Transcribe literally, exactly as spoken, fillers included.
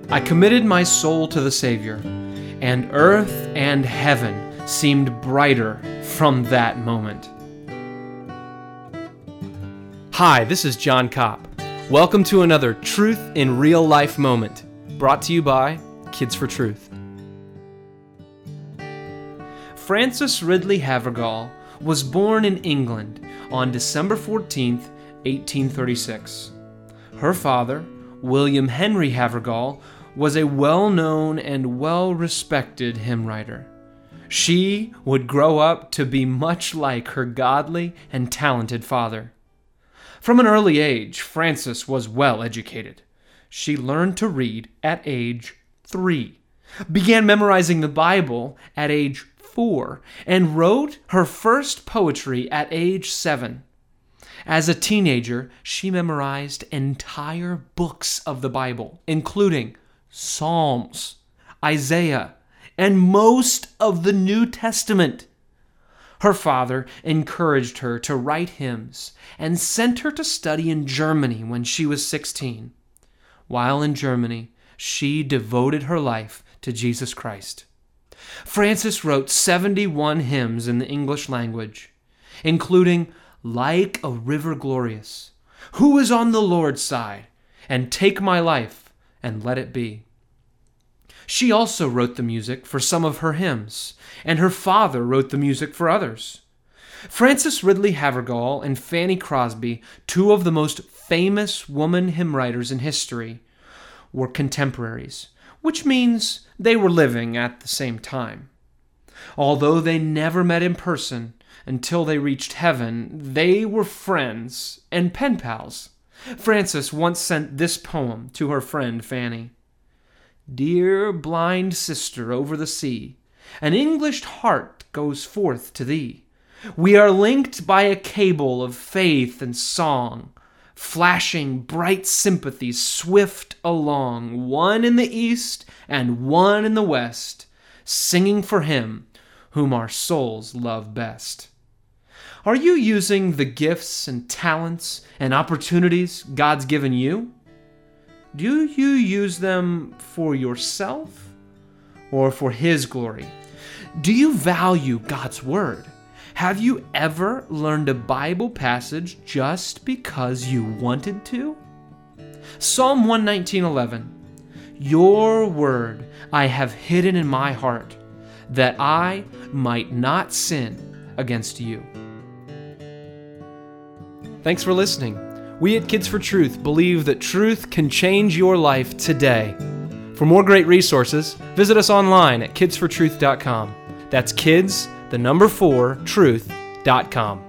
I committed my soul to the Savior, and earth and heaven seemed brighter from that moment. Hi, this is John Kopp. Welcome to another Truth in Real Life moment, brought to you by Kids for Truth. Frances Ridley Havergal was born in England on December fourteenth, eighteen thirty-six. Her father, William Henry Havergal, was a well-known and well-respected hymn writer. She would grow up to be much like her godly and talented father. From an early age, Frances was well educated. She learned to read at age three, began memorizing the Bible at age four, and wrote her first poetry at age seven. As a teenager, she memorized entire books of the Bible, including Psalms, Isaiah, and most of the New Testament. Her father encouraged her to write hymns and sent her to study in Germany when she was sixteen. While in Germany, she devoted her life to Jesus Christ. Frances wrote seventy-one hymns in the English language, including Like a River Glorious, Who is on the Lord's Side, and Take My Life and Let It Be. She also wrote the music for some of her hymns, and her father wrote the music for others. Frances Ridley Havergal and Fanny Crosby, two of the most famous woman hymn writers in history, were contemporaries, which means they were living at the same time. Although they never met in person until they reached heaven, they were friends and pen pals. Frances once sent this poem to her friend Fanny. Dear blind sister over the sea, an English heart goes forth to thee. We are linked by a cable of faith and song, flashing bright sympathies swift along, one in the east and one in the west, singing for him whom our souls love best. Are you using the gifts and talents and opportunities God's given you? Do you use them for yourself or for His glory? Do you value God's Word? Have you ever learned a Bible passage just because you wanted to? Psalm one nineteen eleven. Your word I have hidden in my heart, that I might not sin against you. Thanks for listening. We at Kids for Truth believe that truth can change your life today. For more great resources, visit us online at kids for truth dot com. That's kids, the number four, truth dot com.